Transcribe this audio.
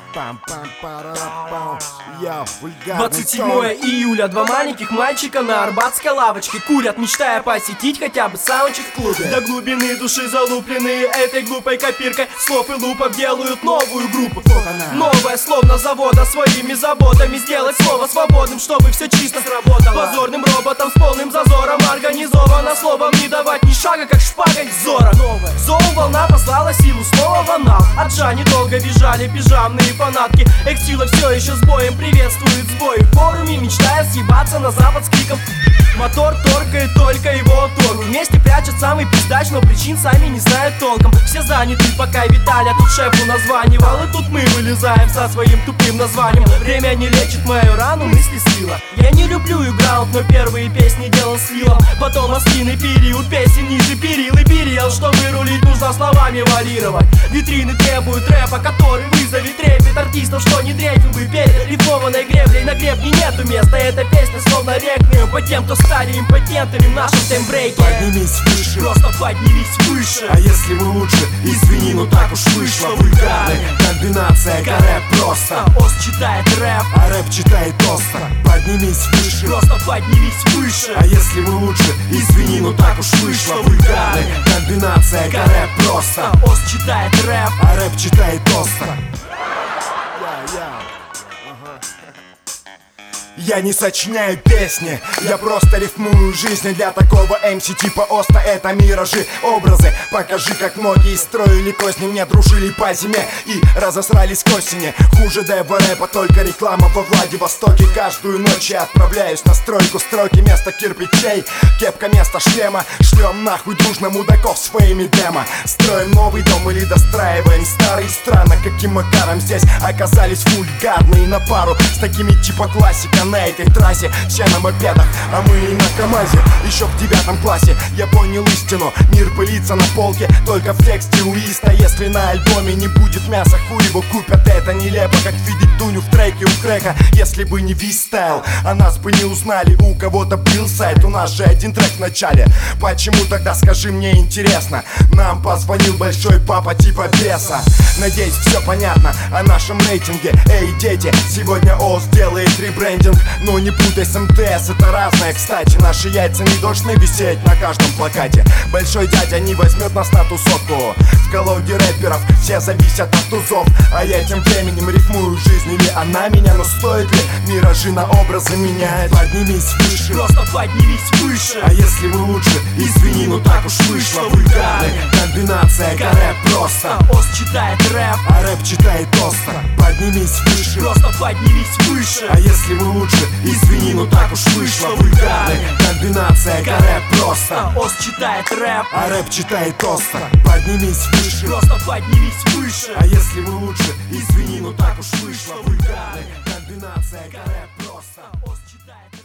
27 июля. Два маленьких мальчика на арбатской лавочке курят, мечтая посетить хотя бы саундчек в клубе. До глубины души залупленные этой глупой копиркой слов и лупов делают новую группу. Новое, словно завода, своими заботами сделать слово свободным, чтобы все чисто сработало. Позорным роботом с полным зазором организовано, словом не давать ни шага, как шпагой зора. Зоу-волна послала силу снова в анал. От Джани долго визжали пижамные фанатки. Экстила все еще с боем приветствует сбой в форуме, мечтая съебаться на запад с криком. Мотор торкает только его торгу. Вместе прячут самый пиздач, но причин сами не знают толком. Все заняты, пока Виталя тут шефу названивал. И тут мы вылезаем со своим тупым названием. Время не лечит мою рану, мысли слила. Я не люблю играунд, но первые песни делал слилом. Потом остинный период песен ниже перил и перел. Чтобы рулить, нужно словами варьировать. Витрины требуют рэпа, который вызовет трепет артистов, что не дрейфил бы перед рифмованной греблей. На гребне нету места, эта песня словно реквием по тем, кто стали импотентами в нашем таймбрейке. Поднимись выше, просто поднимись выше. А если мы лучше, извини, но так уж вышло. Вульгарная комбинация, рэп просто. Ост читает рэп, а рэп читает Оста. Поднимись выше, просто поднимись выше. А если мы лучше, извини, но так уж вышло. Вульгарная комбинация, рэп просто. Ост читает рэп, а рэп читает Оста. Я не сочиняю песни, я просто рифмую жизнь. Для такого МС типа Оста это миражи, образы. Покажи, как многие строили козни, мне дружили по зиме и разосрались к осени. Хуже дэва рэпа, только реклама во Владивостоке. Каждую ночь я отправляюсь на стройку. Строки место кирпичей, кепка место шлема. Шлем нахуй дружно мудаков своими демо. Строим новый дом или достраиваем старый. Странно, каким макаром здесь оказались вульгарные на пару с такими типа классика. На этой трассе все на мопедах, а мы и на КамАЗе. Еще в 9 классе я понял истину. Мир пылится на полке, только в тексте у Иста. Если на альбоме не будет мяса, хуй его купят. Это нелепо, как видеть Дуню в треке у Крека. Если бы не V-Style, о нас бы не узнали. У кого-то был сайт, у нас же один трек в начале. Почему тогда, скажи мне, интересно? Нам позвонил большой папа типа беса. Надеюсь, все понятно о нашем рейтинге. Эй, дети, сегодня ОС делает ребрендинг. Но не путай с МТС, это разное. Кстати, наши яйца не должны висеть на каждом плакате. Большой дядя не возьмет нас на тусовку. В калоге рэперов все зависят от тузов. А я тем временем рифмую жизнь. Или она меня, но стоит ли? Миражи на образы меняет. Поднимись выше, просто поднимись выше. А если мы лучше, извини, но так уж вышло. Вульгарная комбинация, рэп просто. Ост читает рэп, а рэп читает Оста. Поднимись выше, просто поднимись выше. А если мы лучше, извини, но так уж вышло. Вульгарная комбинация, рэп просто. Ост читает рэп, а рэп читает Оста. Поднимись выше, просто поднимись выше. А если мы лучше, извини, но так уж вышло. Вульгарная комбинация, рэп просто. Ост читает